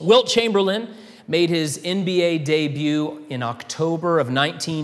Wilt Chamberlain made his NBA debut in October of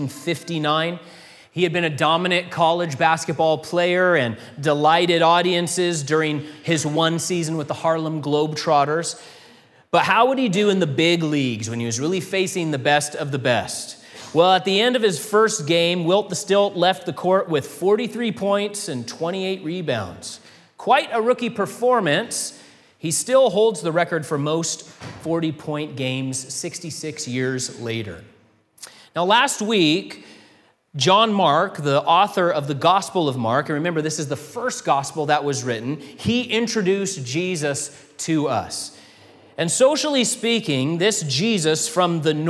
1959. He had been a dominant college basketball player and delighted audiences during his one season with the Harlem Globetrotters. But how would he do in the big leagues when he was really facing the best of the best? Well, at the end of his first game, Wilt the Stilt left the court with 43 points and 28 rebounds. Quite a rookie performance. He still holds the record for most 40-point games 66 years later. Now, last week, John Mark, the author of the Gospel of Mark, and remember, this is the first gospel that was written, he introduced Jesus to us. And socially speaking, this Jesus from the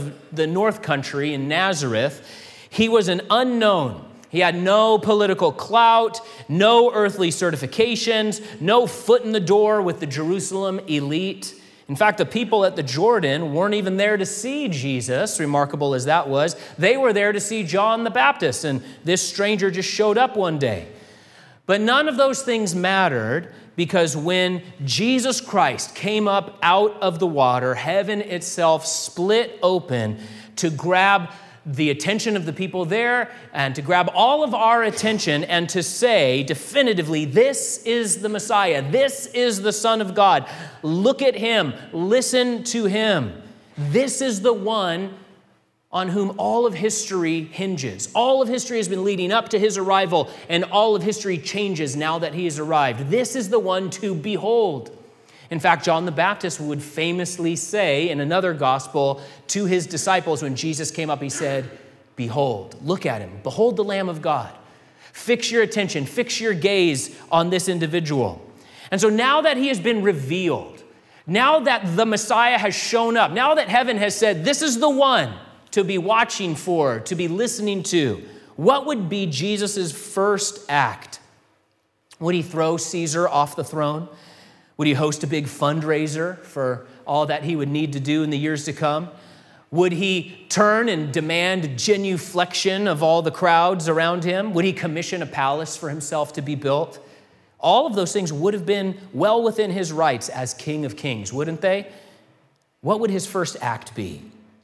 North Country in Nazareth, he was an unknown. He had no political clout, no earthly certifications, no foot in the door with the Jerusalem elite. In fact, the people at the Jordan weren't even there to see Jesus, remarkable as that was. They were there to see John the Baptist, and this stranger just showed up one day. But none of those things mattered, because when Jesus Christ came up out of the water, heaven itself split open to grab the attention of the people there and to grab all of our attention and to say definitively, this is the Messiah. This is the Son of God. Look at him. Listen to him. This is the one on whom all of history hinges. All of history has been leading up to his arrival, and all of history changes now that he has arrived. This is the one to behold. In fact, John the Baptist would famously say in another gospel to his disciples when Jesus came up, he said, behold, look at him, behold the Lamb of God. Fix your attention, fix your gaze on this individual. And so now that he has been revealed, now that the Messiah has shown up, now that heaven has said, this is the one to be watching for, to be listening to, what would be Jesus' first act? Would he throw Caesar off the throne? Would he host a big fundraiser for all that he would need to do in the years to come? Would he turn and demand genuflection of all the crowds around him? Would he commission a palace for himself to be built? All of those things would have been well within his rights as King of Kings, wouldn't they? What would his first act be?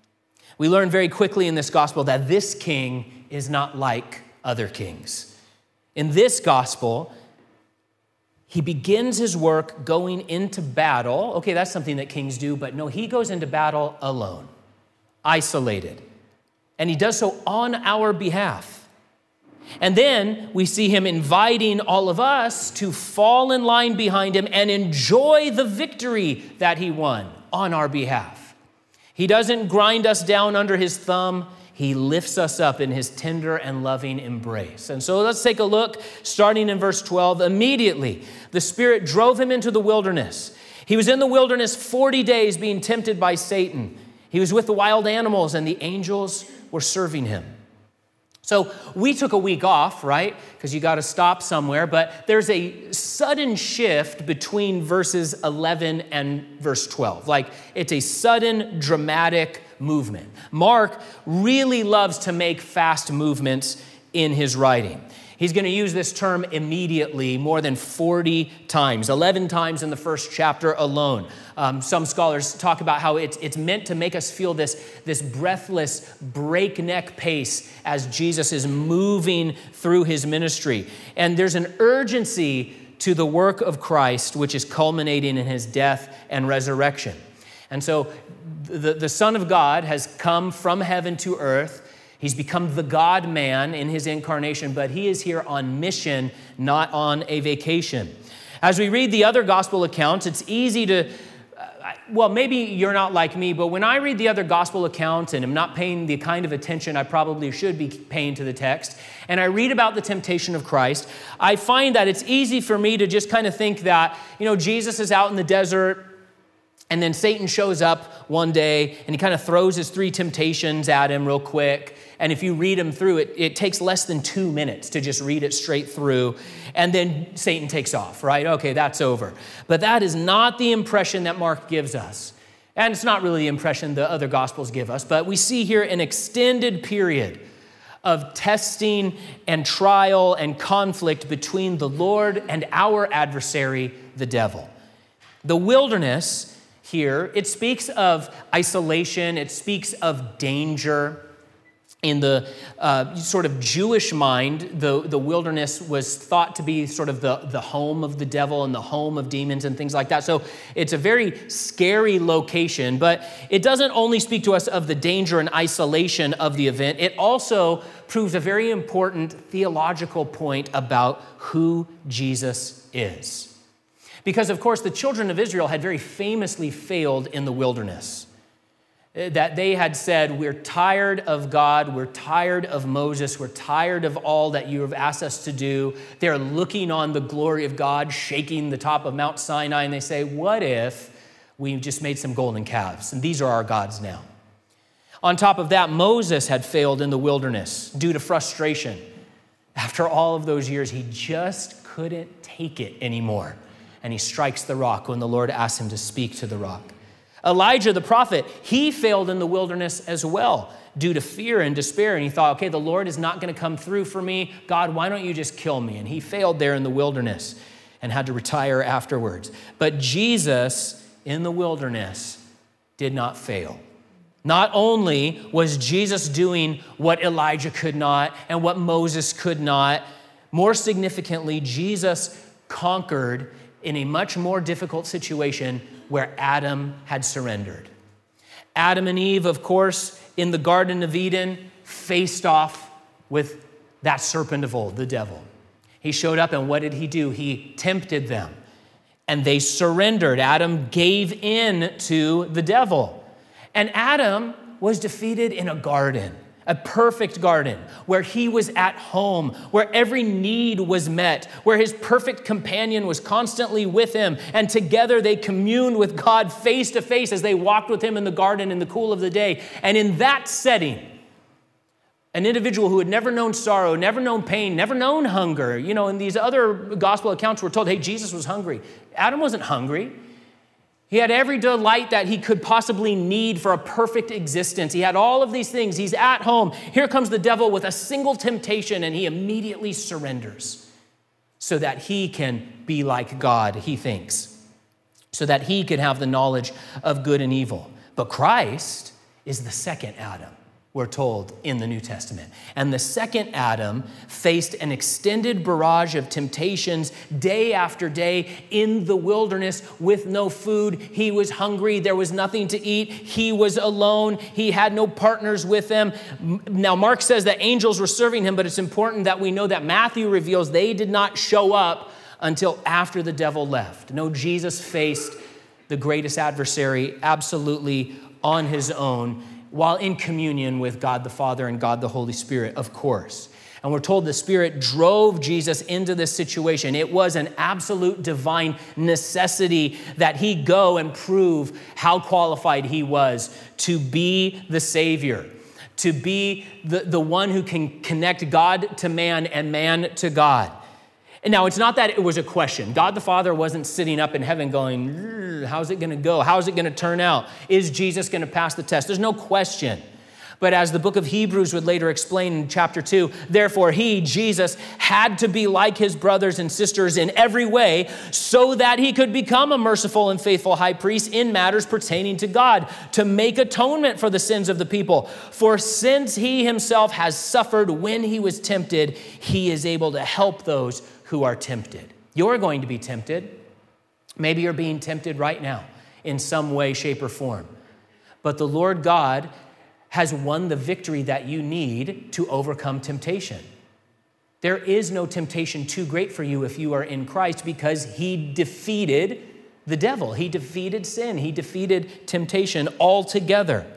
We learn very quickly in this gospel that this king is not like other kings. In this gospel, he begins his work going into battle. Okay, that's something that kings do, but no, he goes into battle alone, isolated. And he does so on our behalf. And then we see him inviting all of us to fall in line behind him and enjoy the victory that he won on our behalf. He doesn't grind us down under his thumb. He lifts us up in his tender and loving embrace. And so let's take a look, starting in verse 12. Immediately, the Spirit drove him into the wilderness. He was in the wilderness 40 days being tempted by Satan. He was with the wild animals, and the angels were serving him. So we took a week off, right? Because you got to stop somewhere. But there's a sudden shift between verses 11 and verse 12. Like it's a sudden dramatic movement. Mark really loves to make fast movements in his writing. He's going to use this term immediately more than 40 times, 11 times in the first chapter alone. Some scholars talk about how it's meant to make us feel this breathless, breakneck pace as Jesus is moving through his ministry. And there's an urgency to the work of Christ, which is culminating in his death and resurrection. And so the Son of God has come from heaven to earth. He's become the God-man in his incarnation, but he is here on mission, not on a vacation. As we read the other gospel accounts, it's easy to, well, maybe you're not like me, but when I read the other gospel accounts and I'm not paying the kind of attention I probably should be paying to the text, and I read about the temptation of Christ, I find that it's easy for me to just kind of think that, Jesus is out in the desert, and then Satan shows up one day and he kind of throws his 3 temptations at him real quick. And if you read them through, it takes less than 2 minutes to just read it straight through. And then Satan takes off, right? Okay, that's over. But that is not the impression that Mark gives us. And it's not really the impression the other gospels give us. But we see here an extended period of testing and trial and conflict between the Lord and our adversary, the devil. The wilderness here. It speaks of isolation. It speaks of danger. In the sort of Jewish mind, the wilderness was thought to be sort of the home of the devil and the home of demons and things like that. So it's a very scary location, but it doesn't only speak to us of the danger and isolation of the event. It also proves a very important theological point about who Jesus is. Because, of course, the children of Israel had very famously failed in the wilderness. That they had said, we're tired of God, we're tired of Moses, we're tired of all that you have asked us to do. They're looking on the glory of God, shaking the top of Mount Sinai, and they say, what if we just made some golden calves, and these are our gods now? On top of that, Moses had failed in the wilderness due to frustration. After all of those years, he just couldn't take it anymore, and he strikes the rock when the Lord asks him to speak to the rock. Elijah, the prophet, he failed in the wilderness as well due to fear and despair. And he thought, okay, the Lord is not going to come through for me. God, why don't you just kill me? And he failed there in the wilderness and had to retire afterwards. But Jesus in the wilderness did not fail. Not only was Jesus doing what Elijah could not and what Moses could not, more significantly, Jesus conquered in a much more difficult situation where Adam had surrendered. Adam and Eve, of course, in the Garden of Eden, faced off with that serpent of old, the devil. He showed up, and what did he do? He tempted them, and they surrendered. Adam gave in to the devil. And Adam was defeated in a garden, a perfect garden, where he was at home, where every need was met, where his perfect companion was constantly with him, and together they communed with God face to face as they walked with him in the garden in the cool of the day. And in that setting, an individual who had never known sorrow, never known pain, never known hunger, in these other gospel accounts we're told, hey, Jesus was hungry. Adam wasn't hungry. He had every delight that he could possibly need for a perfect existence. He had all of these things. He's at home. Here comes the devil with a single temptation, and he immediately surrenders so that he can be like God, he thinks, so that he could have the knowledge of good and evil. But Christ is the second Adam, we're told in the New Testament. And the second Adam faced an extended barrage of temptations day after day in the wilderness with no food. He was hungry. There was nothing to eat. He was alone. He had no partners with him. Now, Mark says that angels were serving him, but it's important that we know that Matthew reveals they did not show up until after the devil left. No, Jesus faced the greatest adversary absolutely on his own, while in communion with God the Father and God the Holy Spirit, of course. And we're told the Spirit drove Jesus into this situation. It was an absolute divine necessity that he go and prove how qualified he was to be the Savior, to be the one who can connect God to man and man to God. And now, it's not that it was a question. God the Father wasn't sitting up in heaven going, how's it going to go? How's it going to turn out? Is Jesus going to pass the test? There's no question. But as the book of Hebrews would later explain in chapter 2, therefore he, Jesus, had to be like his brothers and sisters in every way so that he could become a merciful and faithful high priest in matters pertaining to God, to make atonement for the sins of the people. For since he himself has suffered when he was tempted, he is able to help those who are tempted. You're going to be tempted. Maybe you're being tempted right now in some way, shape, or form. But the Lord God has won the victory that you need to overcome temptation. There is no temptation too great for you if you are in Christ, because he defeated the devil. He defeated sin. He defeated temptation altogether.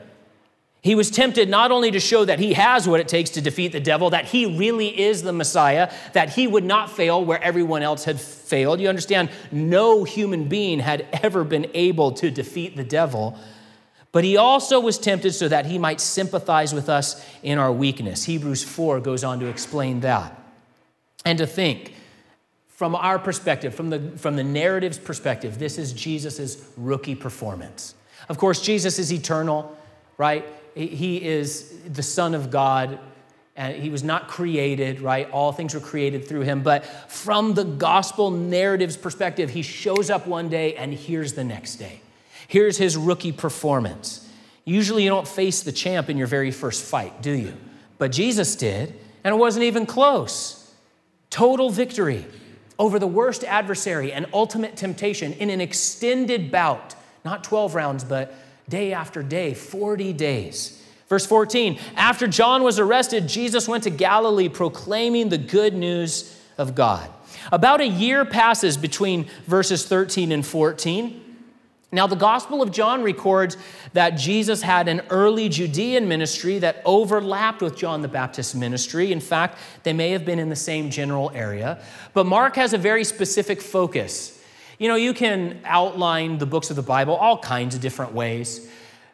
He was tempted not only to show that he has what it takes to defeat the devil, that he really is the Messiah, that he would not fail where everyone else had failed. You understand, no human being had ever been able to defeat the devil. But he also was tempted so that he might sympathize with us in our weakness. Hebrews 4 goes on to explain that. And to think, from our perspective, from the narrative's perspective, this is Jesus' rookie performance. Of course, Jesus is eternal, right? He is the Son of God, and he was not created, right? All things were created through him. But from the gospel narrative's perspective, he shows up one day and here's the next day. Here's his rookie performance. Usually you don't face the champ in your very first fight, do you? But Jesus did, and it wasn't even close. Total victory over the worst adversary and ultimate temptation in an extended bout, not 12 rounds, but day after day, 40 days. Verse 14, after John was arrested, Jesus went to Galilee proclaiming the good news of God. About a year passes between verses 13 and 14. Now, the Gospel of John records that Jesus had an early Judean ministry that overlapped with John the Baptist's ministry. In fact, they may have been in the same general area. But Mark has a very specific focus. You know, you can outline the books of the Bible all kinds of different ways.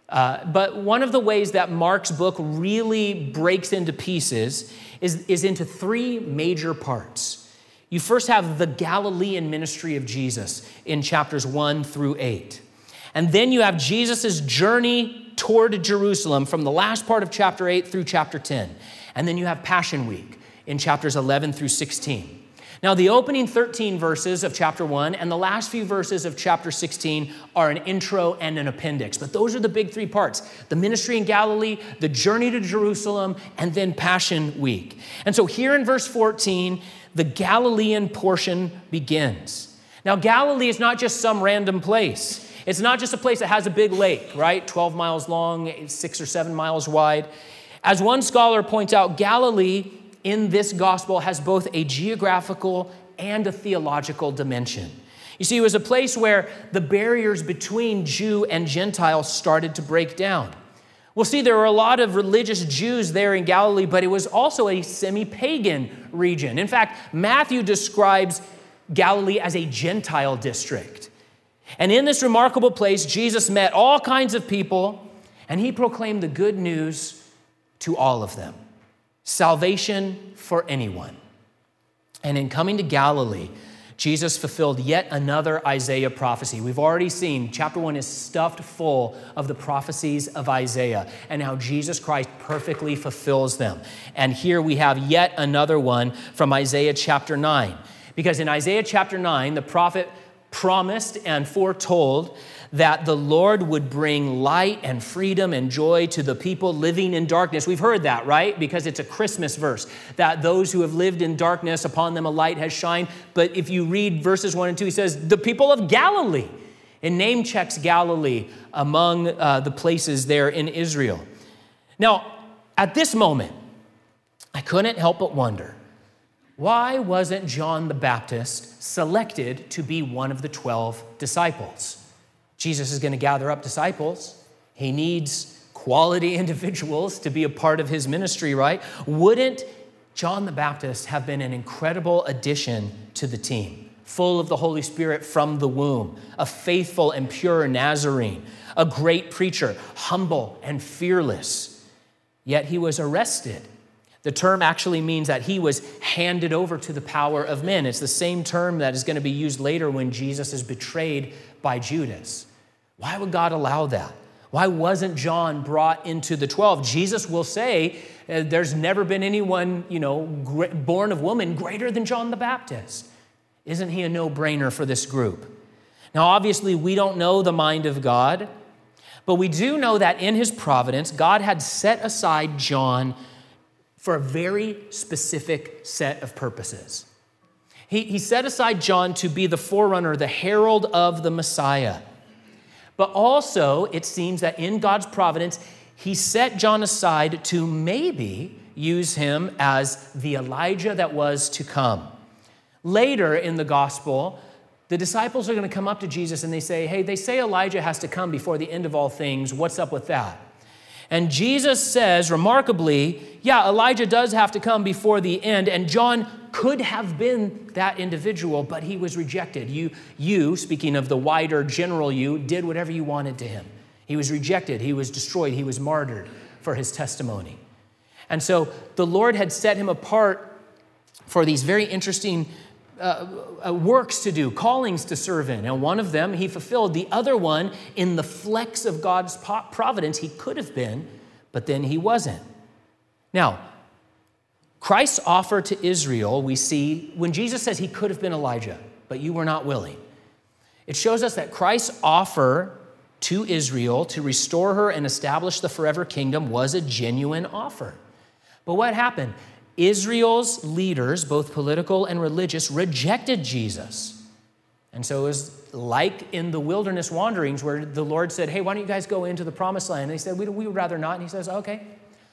But one of the ways that Mark's book really breaks into pieces is into three major parts. You first have the Galilean ministry of Jesus in chapters 1 through 8. And then you have Jesus' journey toward Jerusalem from the last part of chapter 8 through chapter 10. And then you have Passion Week in chapters 11 through 16. Now, the opening 13 verses of chapter 1 and the last few verses of chapter 16 are an intro and an appendix. But those are the big three parts: the ministry in Galilee, the journey to Jerusalem, and then Passion Week. And so here in verse 14, the Galilean portion begins. Now, Galilee is not just some random place. It's not just a place that has a big lake, right? 12 miles long, 6 or 7 miles wide. As one scholar points out, Galilee in this gospel has both a geographical and a theological dimension. You see, it was a place where the barriers between Jew and Gentile started to break down. We'll see there were a lot of religious Jews there in Galilee, but it was also a semi-pagan region. In fact, Matthew describes Galilee as a Gentile district. And in this remarkable place, Jesus met all kinds of people, and he proclaimed the good news to all of them. Salvation for anyone. And in coming to Galilee, Jesus fulfilled yet another Isaiah prophecy. We've already seen chapter 1 is stuffed full of the prophecies of Isaiah and how Jesus Christ perfectly fulfills them. And here we have yet another one from Isaiah chapter 9. Because in Isaiah chapter 9, the prophet promised and foretold that the Lord would bring light and freedom and joy to the people living in darkness. We've heard that, right? Because it's a Christmas verse, that those who have lived in darkness, upon them a light has shined. But if you read verses 1 and 2, he says, the people of Galilee, and name checks Galilee among the places there in Israel. Now, at this moment, I couldn't help but wonder, why wasn't John the Baptist selected to be one of the 12 disciples? Jesus is going to gather up disciples. He needs quality individuals to be a part of his ministry, right? Wouldn't John the Baptist have been an incredible addition to the team? Full of the Holy Spirit from the womb, a faithful and pure Nazarene, a great preacher, humble and fearless. Yet he was arrested. The term actually means that he was handed over to the power of men. It's the same term that is going to be used later when Jesus is betrayed by Judas. Why would God allow that? Why wasn't John brought into the 12? Jesus will say there's never been anyone, born of woman greater than John the Baptist. Isn't he a no-brainer for this group? Now, obviously, we don't know the mind of God, but we do know that in his providence, God had set aside John for a very specific set of purposes. He set aside John to be the forerunner, the herald of the Messiah. But also, it seems that in God's providence, he set John aside to maybe use him as the Elijah that was to come. Later in the gospel, the disciples are going to come up to Jesus and they say, they say Elijah has to come before the end of all things. What's up with that? And Jesus says, remarkably, Elijah does have to come before the end, and John could have been that individual, but he was rejected. You, speaking of the wider general you, did whatever you wanted to him. He was rejected, he was destroyed, he was martyred for his testimony. And so the Lord had set him apart for these very interesting works to do, callings to serve in. And one of them he fulfilled. The other one, in the flex of God's providence, he could have been, but then he wasn't. Now, Christ's offer to Israel, we see, when Jesus says he could have been Elijah, but you were not willing. It shows us that Christ's offer to Israel to restore her and establish the forever kingdom was a genuine offer. But what happened? Israel's leaders, both political and religious, rejected Jesus. And so it was like in the wilderness wanderings where the Lord said, hey, why don't you guys go into the promised land? And they said, we would rather not. And he says, okay,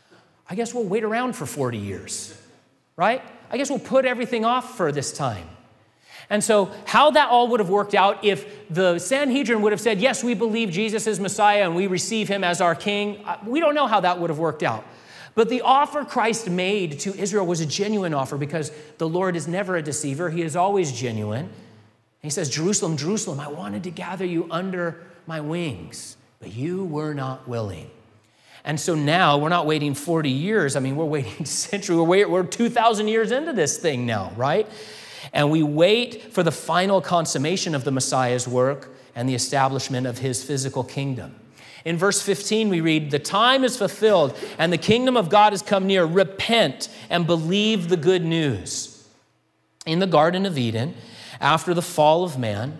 I guess we'll wait around for 40 years, right? I guess we'll put everything off for this time. And so how that all would have worked out if the Sanhedrin would have said, yes, we believe Jesus is Messiah and we receive him as our king, we don't know how that would have worked out. But the offer Christ made to Israel was a genuine offer because the Lord is never a deceiver. He is always genuine. He says, Jerusalem, Jerusalem, I wanted to gather you under my wings, but you were not willing. And so now we're not waiting 40 years. I mean, we're waiting centuries. We're 2,000 years into this thing now, right? And we wait for the final consummation of the Messiah's work and the establishment of his physical kingdom. In verse 15, we read, the time is fulfilled and the kingdom of God has come near. Repent and believe the good news. In the Garden of Eden, after the fall of man,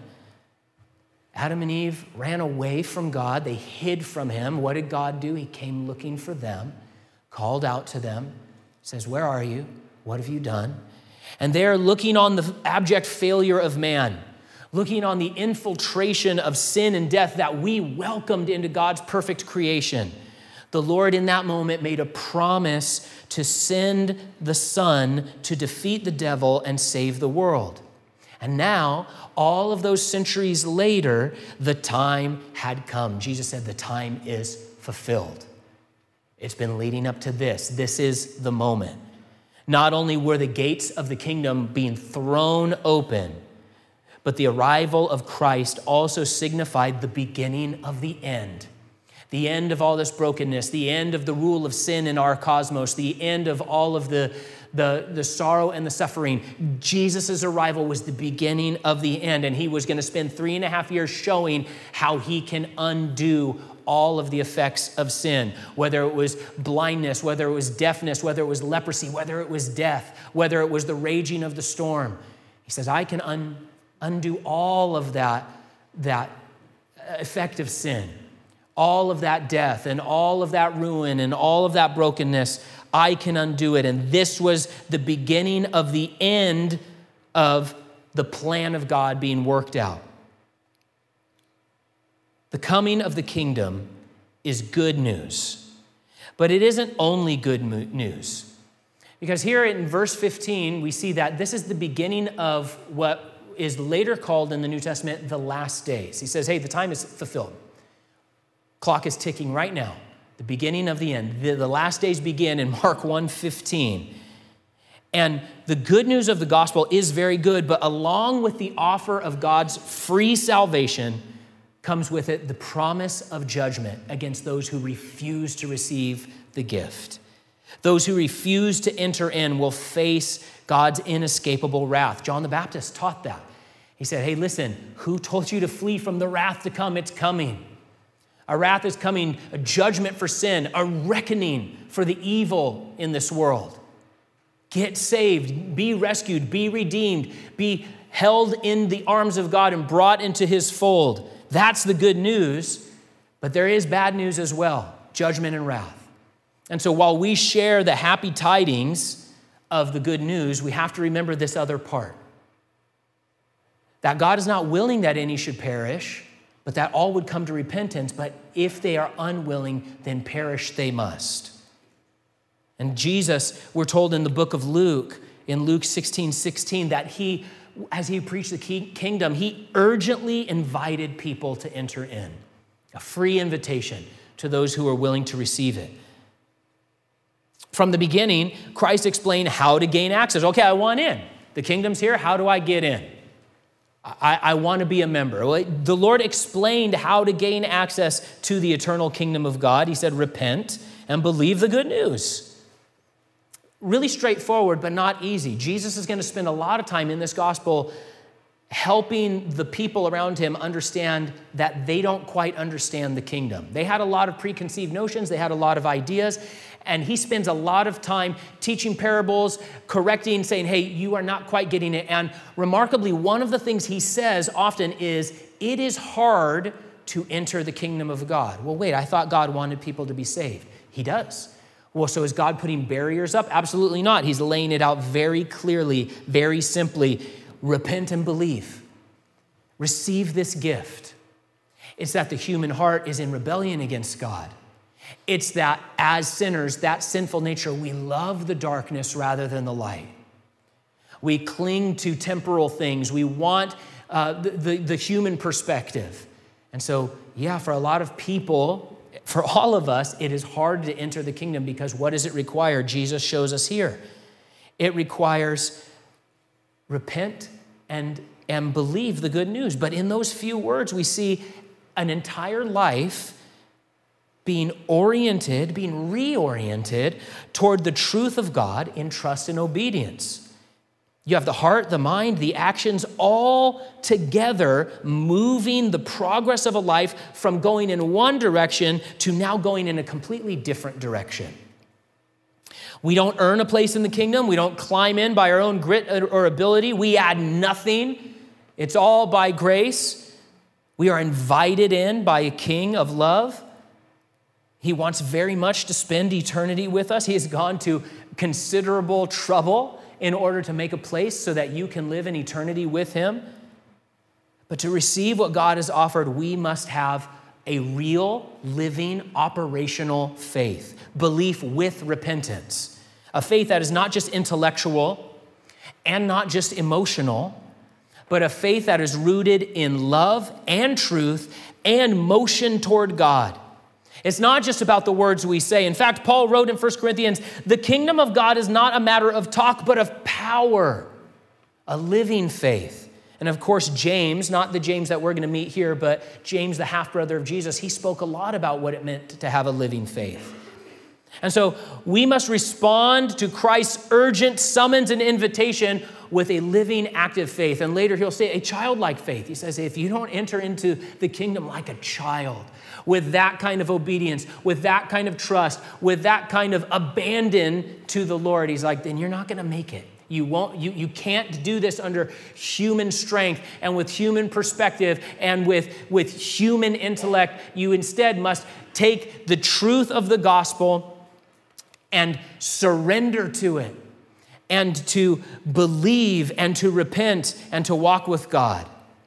Adam and Eve ran away from God. They hid from him. What did God do? He came looking for them, called out to them, says, where are you? What have you done? And they're looking on the abject failure of man, looking on the infiltration of sin and death that we welcomed into God's perfect creation. The Lord in that moment made a promise to send the Son to defeat the devil and save the world. And now, all of those centuries later, the time had come. Jesus said the time is fulfilled. It's been leading up to this. This is the moment. Not only were the gates of the kingdom being thrown open, but the arrival of Christ also signified the beginning of the end of all this brokenness, the end of the rule of sin in our cosmos, the end of all of the sorrow and the suffering. Jesus' arrival was the beginning of the end, and he was going to spend 3.5 years showing how he can undo all of the effects of sin, whether it was blindness, whether it was deafness, whether it was leprosy, whether it was death, whether it was the raging of the storm. He says, I can undo all of that effect of sin, all of that death and all of that ruin and all of that brokenness. I can undo it. And this was the beginning of the end of the plan of God being worked out. The coming of the kingdom is good news, but it isn't only good news. Because here in verse 15, we see that this is the beginning of what is later called in the New Testament the last days. He says, hey, the time is fulfilled. Clock is ticking right now. The beginning of the end. The last days begin in Mark 1:15. And the good news of the gospel is very good, but along with the offer of God's free salvation comes with it the promise of judgment against those who refuse to receive the gift. Those who refuse to enter in will face God's inescapable wrath. John the Baptist taught that. He said, hey, listen, who told you to flee from the wrath to come? It's coming. A wrath is coming, a judgment for sin, a reckoning for the evil in this world. Get saved, be rescued, be redeemed, be held in the arms of God and brought into his fold. That's the good news, but there is bad news as well, judgment and wrath. And so while we share the happy tidings of the good news, we have to remember this other part. That God is not willing that any should perish, but that all would come to repentance. But if they are unwilling, then perish they must. And Jesus, we're told in the book of Luke, in Luke 16:16, that he, as he preached the kingdom, he urgently invited people to enter in. A free invitation to those who are willing to receive it. From the beginning, Christ explained how to gain access. Okay, I want in. The kingdom's here. How do I get in? I want to be a member. The Lord explained how to gain access to the eternal kingdom of God. He said, repent and believe the good news. Really straightforward, but not easy. Jesus is going to spend a lot of time in this gospel helping the people around him understand that they don't quite understand the kingdom. They had a lot of preconceived notions. They had a lot of ideas. And he spends a lot of time teaching parables, correcting, saying, hey, you are not quite getting it. And remarkably, one of the things he says often is, it is hard to enter the kingdom of God. Well, wait, I thought God wanted people to be saved. He does. Well, so is God putting barriers up? Absolutely not. He's laying it out very clearly, very simply. Repent and believe. Receive this gift. It's that the human heart is in rebellion against God. It's that as sinners, that sinful nature, we love the darkness rather than the light. We cling to temporal things. We want the human perspective. And so, yeah, for a lot of people, for all of us, it is hard to enter the kingdom because what does it require? Jesus shows us here. It requires repent and believe the good news. But in those few words, we see an entire life being reoriented toward the truth of God in trust and obedience. You have the heart, the mind, the actions all together moving the progress of a life from going in one direction to now going in a completely different direction. We don't earn a place in the kingdom. We don't climb in by our own grit or ability. We add nothing. It's all by grace. We are invited in by a King of love. He wants very much to spend eternity with us. He has gone to considerable trouble in order to make a place so that you can live in eternity with him. But to receive what God has offered, we must have a real, living, operational faith. Belief with repentance. A faith that is not just intellectual and not just emotional, but a faith that is rooted in love and truth and motion toward God. It's not just about the words we say. In fact, Paul wrote in 1 Corinthians, the kingdom of God is not a matter of talk, but of power, a living faith. And of course, James, not the James that we're going to meet here, but James, the half-brother of Jesus, he spoke a lot about what it meant to have a living faith. And so we must respond to Christ's urgent summons and invitation with a living, active faith. And later he'll say a childlike faith. He says, if you don't enter into the kingdom like a child, with that kind of obedience, with that kind of trust, with that kind of abandon to the Lord, he's like, then you're not going to make it. You can't do this under human strength and with human perspective and with human intellect. You instead must take the truth of the gospel and surrender to it and to believe and to repent and to walk with God.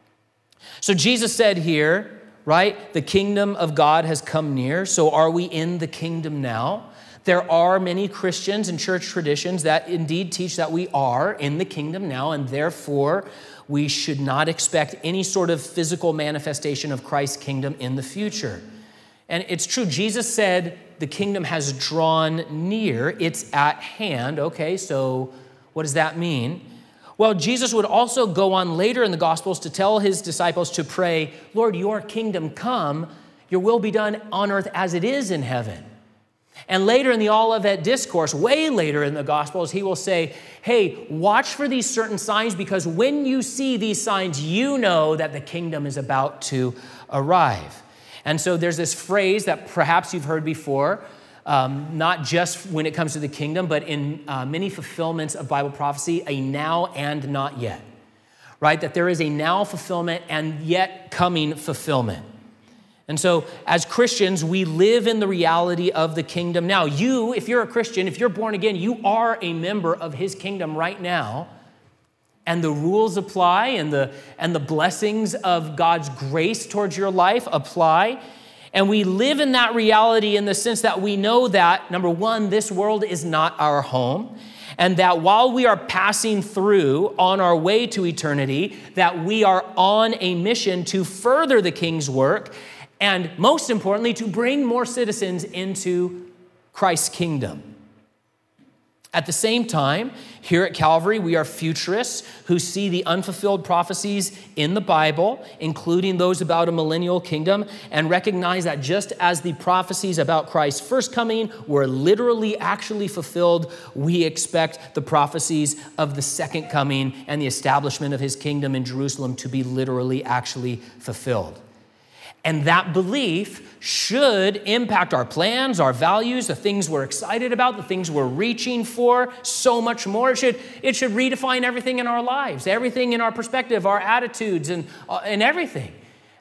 So Jesus said here, right? The kingdom of God has come near. So are we in the kingdom now? There are many Christians and church traditions that indeed teach that we are in the kingdom now, and therefore we should not expect any sort of physical manifestation of Christ's kingdom in the future. And it's true, Jesus said the kingdom has drawn near, it's at hand. Okay, so what does that mean? Well, Jesus would also go on later in the Gospels to tell his disciples to pray, Lord, your kingdom come, your will be done on earth as it is in heaven. And later in the Olivet Discourse, way later in the Gospels, he will say, hey, watch for these certain signs because when you see these signs, you know that the kingdom is about to arrive. And so there's this phrase that perhaps you've heard before, not just when it comes to the kingdom, but in many fulfillments of Bible prophecy, a now and not yet, right? That there is a now fulfillment and yet coming fulfillment. And so as Christians, we live in the reality of the kingdom now. You, if you're a Christian, if you're born again, you are a member of his kingdom right now. And the rules apply and the blessings of God's grace towards your life apply. And we live in that reality in the sense that we know that, number one, this world is not our home. And that while we are passing through on our way to eternity, that we are on a mission to further the King's work. And most importantly, to bring more citizens into Christ's kingdom. At the same time, here at Calvary, we are futurists who see the unfulfilled prophecies in the Bible, including those about a millennial kingdom, and recognize that just as the prophecies about Christ's first coming were literally actually fulfilled, we expect the prophecies of the second coming and the establishment of his kingdom in Jerusalem to be literally actually fulfilled. And that belief should impact our plans, our values, the things we're excited about, the things we're reaching for, so much more. It should redefine everything in our lives, everything in our perspective, our attitudes, and everything.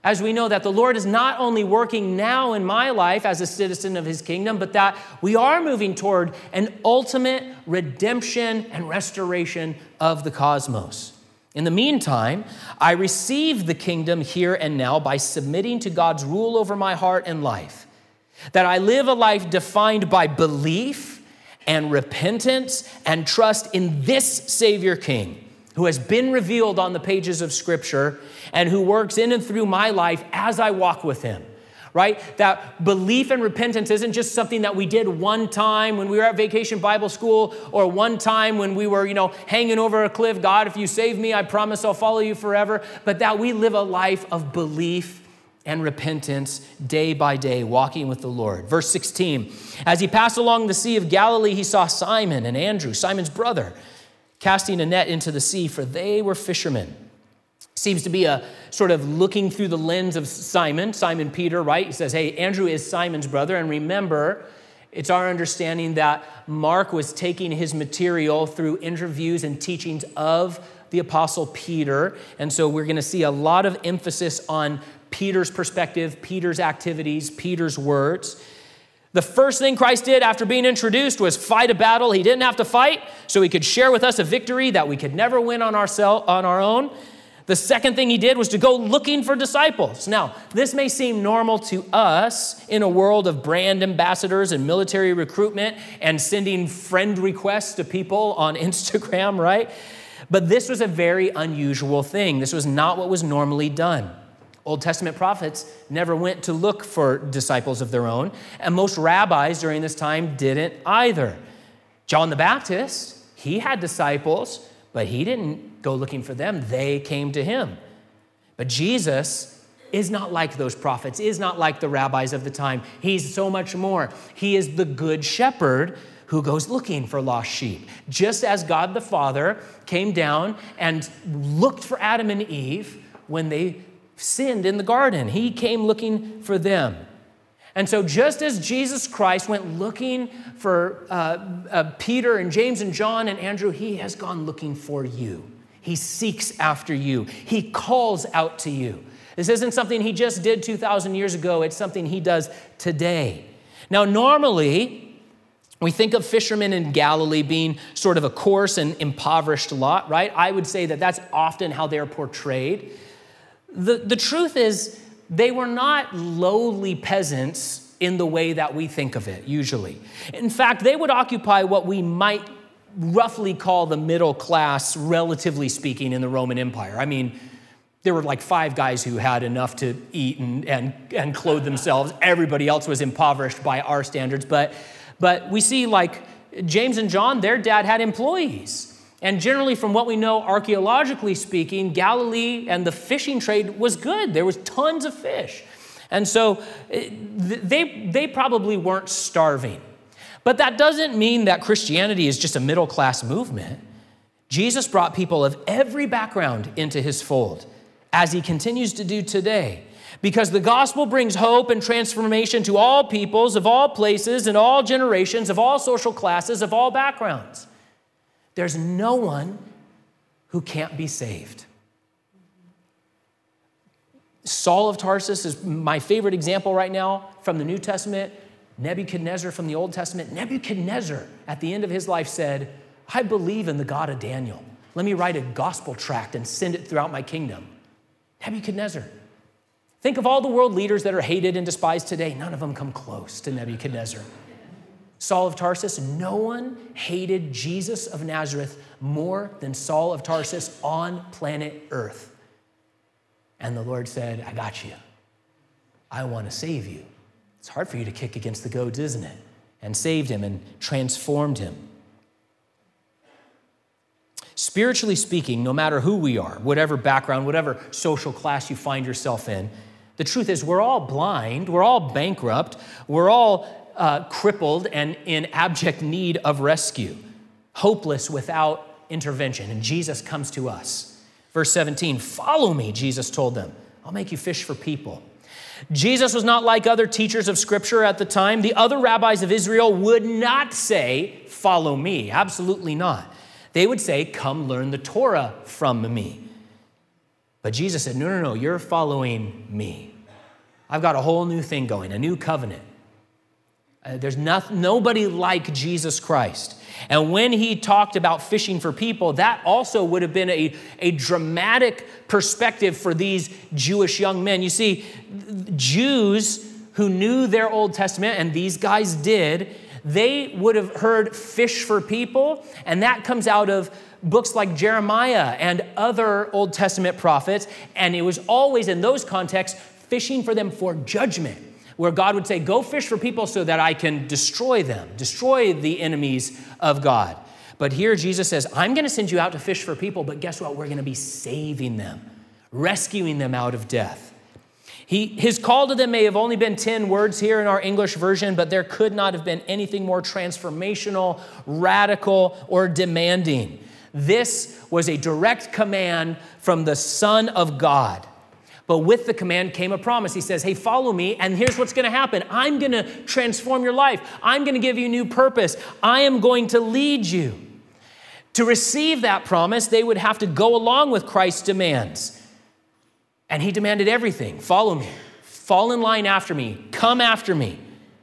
as we know that the Lord is not only working now in my life as a citizen of his kingdom, but that we are moving toward an ultimate redemption and restoration of the cosmos. In the meantime, I receive the kingdom here and now by submitting to God's rule over my heart and life, that I live a life defined by belief and repentance and trust in this Savior King, who has been revealed on the pages of Scripture and who works in and through my life as I walk with him, right? That belief and repentance isn't just something that we did one time when we were at Vacation Bible School or one time when we were, hanging over a cliff. God, if you save me, I promise I'll follow you forever. But that we live a life of belief and repentance day by day, walking with the Lord. Verse 16, as he passed along the Sea of Galilee, he saw Simon and Andrew, Simon's brother, casting a net into the sea, for they were fishermen. Seems to be a sort of looking through the lens of Simon Peter, right? He says, hey, Andrew is Simon's brother. And remember, it's our understanding that Mark was taking his material through interviews and teachings of the Apostle Peter. And so we're going to see a lot of emphasis on Peter's perspective, Peter's activities, Peter's words. The first thing Christ did after being introduced was fight a battle he didn't have to fight, so he could share with us a victory that we could never win on our own. The second thing he did was to go looking for disciples. Now, this may seem normal to us in a world of brand ambassadors and military recruitment and sending friend requests to people on Instagram, right? But this was a very unusual thing. This was not what was normally done. Old Testament prophets never went to look for disciples of their own, and most rabbis during this time didn't either. John the Baptist, he had disciples, but he didn't go looking for them. They came to him. But Jesus is not like those prophets, is not like the rabbis of the time. He's so much more. He is the good shepherd who goes looking for lost sheep. Just as God the Father came down and looked for Adam and Eve when they sinned in the garden. He came looking for them. And so just as Jesus Christ went looking for Peter and James and John and Andrew, he has gone looking for you. He seeks after you. He calls out to you. This isn't something he just did 2,000 years ago. It's something he does today. Now, normally, we think of fishermen in Galilee being sort of a coarse and impoverished lot, right? I would say that that's often how they're portrayed. The truth is, they were not lowly peasants in the way that we think of it, usually. In fact, they would occupy what we might roughly call the middle class, relatively speaking, in the Roman Empire. I mean, there were like 5 guys who had enough to eat and clothe themselves. Everybody else was impoverished by our standards. But we see like James and John, their dad had employees. And generally, from what we know, archaeologically speaking, Galilee and the fishing trade was good. There was tons of fish. And so they probably weren't starving. But that doesn't mean that Christianity is just a middle-class movement. Jesus brought people of every background into his fold, as he continues to do today. Because the gospel brings hope and transformation to all peoples, of all places, and all generations, of all social classes, of all backgrounds. There's no one who can't be saved. Saul of Tarsus is my favorite example right now from the New Testament. Nebuchadnezzar from the Old Testament. Nebuchadnezzar, at the end of his life, said, I believe in the God of Daniel. Let me write a gospel tract and send it throughout my kingdom. Nebuchadnezzar. Think of all the world leaders that are hated and despised today. None of them come close to Nebuchadnezzar. Saul of Tarsus, no one hated Jesus of Nazareth more than Saul of Tarsus on planet Earth. And the Lord said, I got you. I want to save you. It's hard for you to kick against the goads, isn't it? And saved him and transformed him. Spiritually speaking, no matter who we are, whatever background, whatever social class you find yourself in, the truth is we're all blind, we're all bankrupt, we're all crippled and in abject need of rescue, hopeless without intervention. And Jesus comes to us. Verse 17, follow me, Jesus told them. I'll make you fish for people. Jesus was not like other teachers of Scripture at the time. The other rabbis of Israel would not say, follow me. Absolutely not. They would say, come learn the Torah from me. But Jesus said, no, you're following me. I've got a whole new thing going, a new covenant. There's nobody like Jesus Christ. And when he talked about fishing for people, that also would have been a dramatic perspective for these Jewish young men. You see, Jews who knew their Old Testament, and these guys did, they would have heard fish for people, and that comes out of books like Jeremiah and other Old Testament prophets, and it was always in those contexts fishing for them for judgment, where God would say, go fish for people so that I can destroy them, destroy the enemies of God. But here Jesus says, I'm going to send you out to fish for people, but guess what? We're going to be saving them, rescuing them out of death. His call to them may have only been 10 words here in our English version, but there could not have been anything more transformational, radical, or demanding. This was a direct command from the Son of God. But with the command came a promise. He says, hey, follow me, and here's what's going to happen. I'm going to transform your life. I'm going to give you new purpose. I am going to lead you. To receive that promise, they would have to go along with Christ's demands. And he demanded everything. Follow me. Fall in line after me. Come after me.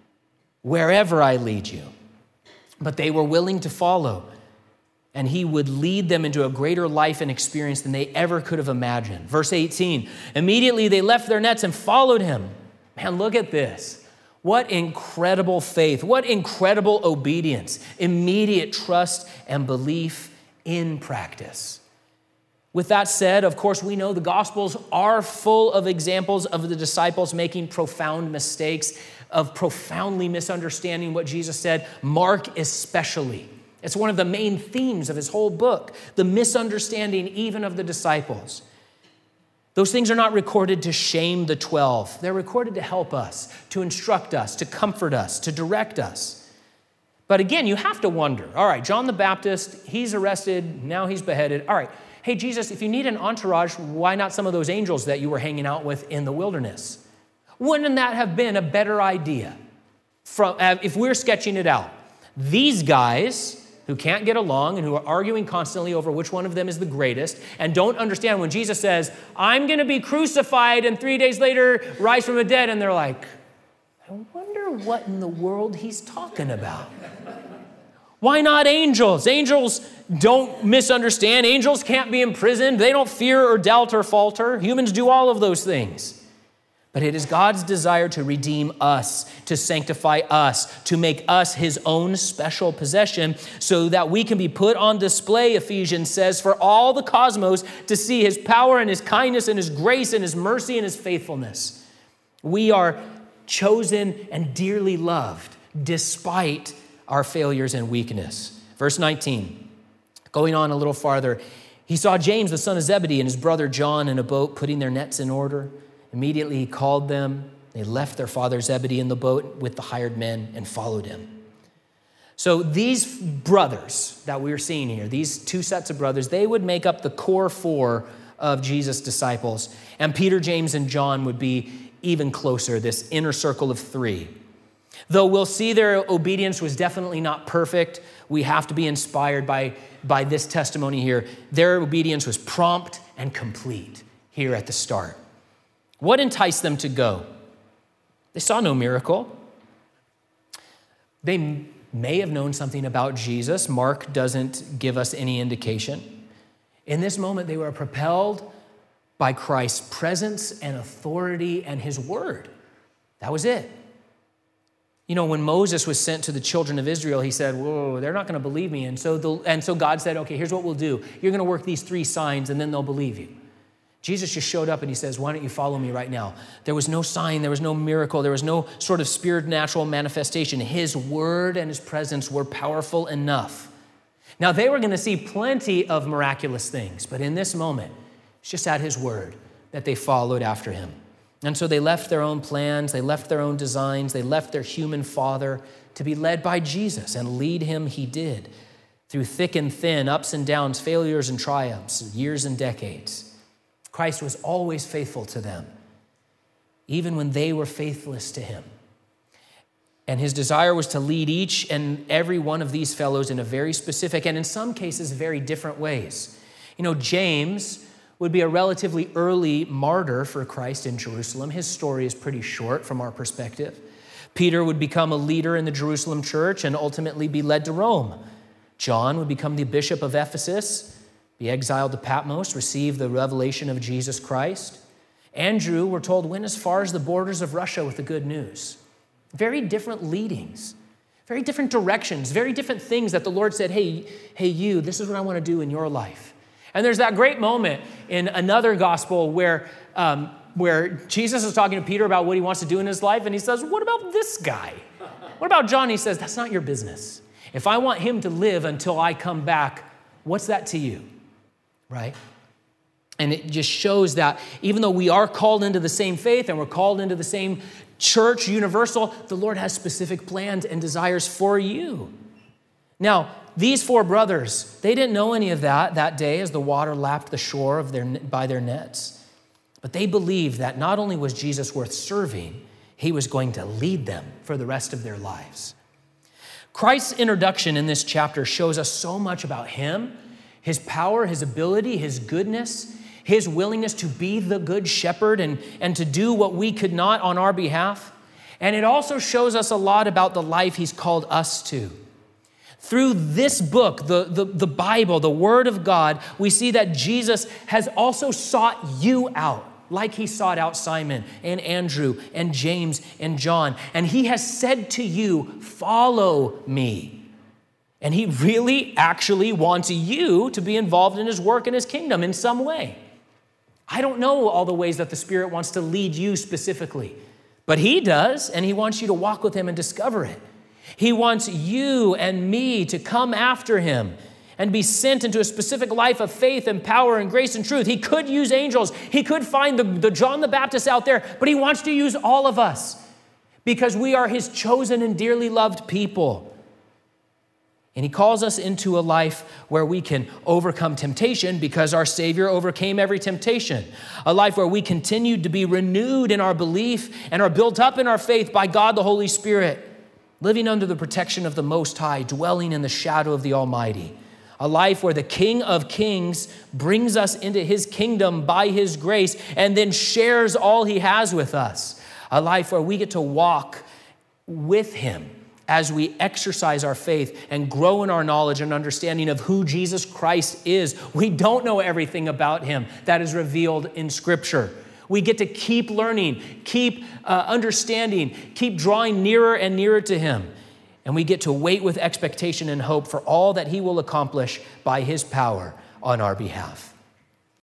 Wherever I lead you. But they were willing to follow. And he would lead them into a greater life and experience than they ever could have imagined. Verse 18, immediately they left their nets and followed him. Man, look at this. What incredible faith. What incredible obedience. Immediate trust and belief in practice. With that said, of course, we know the Gospels are full of examples of the disciples making profound mistakes, of profoundly misunderstanding what Jesus said. Mark especially. It's one of the main themes of his whole book, the misunderstanding even of the disciples. Those things are not recorded to shame the 12. They're recorded to help us, to instruct us, to comfort us, to direct us. But again, you have to wonder, all right, John the Baptist, he's arrested, now he's beheaded. All right, hey, Jesus, if you need an entourage, why not some of those angels that you were hanging out with in the wilderness? Wouldn't that have been a better idea if we're sketching it out? These guys who can't get along and who are arguing constantly over which one of them is the greatest and don't understand when Jesus says, I'm going to be crucified and 3 days later rise from the dead. And they're like, I wonder what in the world he's talking about. Why not angels? Angels don't misunderstand. Angels can't be imprisoned. They don't fear or doubt or falter. Humans do all of those things. But it is God's desire to redeem us, to sanctify us, to make us his own special possession so that we can be put on display, Ephesians says, for all the cosmos to see his power and his kindness and his grace and his mercy and his faithfulness. We are chosen and dearly loved despite our failures and weakness. Verse 19, going on a little farther, he saw James, the son of Zebedee, and his brother John in a boat putting their nets in order. Immediately he called them. They left their father Zebedee in the boat with the hired men and followed him. So these brothers that we're seeing here, these two sets of brothers, they would make up the core four of Jesus' disciples. And Peter, James, and John would be even closer, this inner circle of three. Though we'll see their obedience was definitely not perfect, we have to be inspired by this testimony here. Their obedience was prompt and complete here at the start. What enticed them to go? They saw no miracle. They may have known something about Jesus. Mark doesn't give us any indication. In this moment, they were propelled by Christ's presence and authority and his word. That was it. You know, when Moses was sent to the children of Israel, he said, whoa, they're not going to believe me. And so God said, okay, here's what we'll do. You're going to work these 3 signs and then they'll believe you. Jesus just showed up and he says, why don't you follow me right now? There was no sign, there was no miracle, there was no sort of supernatural manifestation. His word and his presence were powerful enough. Now, they were going to see plenty of miraculous things, but in this moment, it's just at his word that they followed after him. And so they left their own plans, they left their own designs, they left their human father to be led by Jesus, and lead him he did through thick and thin, ups and downs, failures and triumphs, years and decades. Christ was always faithful to them, even when they were faithless to him. And his desire was to lead each and every one of these fellows in a very specific and in some cases very different ways. You know, James would be a relatively early martyr for Christ in Jerusalem. His story is pretty short from our perspective. Peter would become a leader in the Jerusalem church and ultimately be led to Rome. John would become the bishop of Ephesus, be exiled to Patmos, receive the revelation of Jesus Christ. Andrew, we're told, went as far as the borders of Russia with the good news. Very different leadings, very different directions, very different things that the Lord said, hey, you, this is what I want to do in your life. And there's that great moment in another gospel where Jesus is talking to Peter about what he wants to do in his life, and he says, what about this guy? What about John? He says, that's not your business. If I want him to live until I come back, what's that to you? Right? And it just shows that even though we are called into the same faith and we're called into the same church, universal, the Lord has specific plans and desires for you. Now, these four brothers, they didn't know any of that day as the water lapped the shore by their nets. But they believed that not only was Jesus worth serving, he was going to lead them for the rest of their lives. Christ's introduction in this chapter shows us so much about him, his power, his ability, his goodness, his willingness to be the good shepherd and to do what we could not on our behalf. And it also shows us a lot about the life he's called us to. Through this book, the Bible, the Word of God, we see that Jesus has also sought you out, like he sought out Simon and Andrew and James and John. And he has said to you, follow me. And he really actually wants you to be involved in his work in his kingdom in some way. I don't know all the ways that the Spirit wants to lead you specifically, but he does, and he wants you to walk with him and discover it. He wants you and me to come after him and be sent into a specific life of faith and power and grace and truth. He could use angels. He could find the John the Baptist out there, but he wants to use all of us because we are his chosen and dearly loved people. And he calls us into a life where we can overcome temptation because our Savior overcame every temptation. A life where we continue to be renewed in our belief and are built up in our faith by God the Holy Spirit, living under the protection of the Most High, dwelling in the shadow of the Almighty. A life where the King of Kings brings us into his kingdom by his grace and then shares all he has with us. A life where we get to walk with him as we exercise our faith and grow in our knowledge and understanding of who Jesus Christ is. We don't know everything about him that is revealed in Scripture. We get to keep learning, keep understanding, keep drawing nearer and nearer to him. And we get to wait with expectation and hope for all that he will accomplish by his power on our behalf.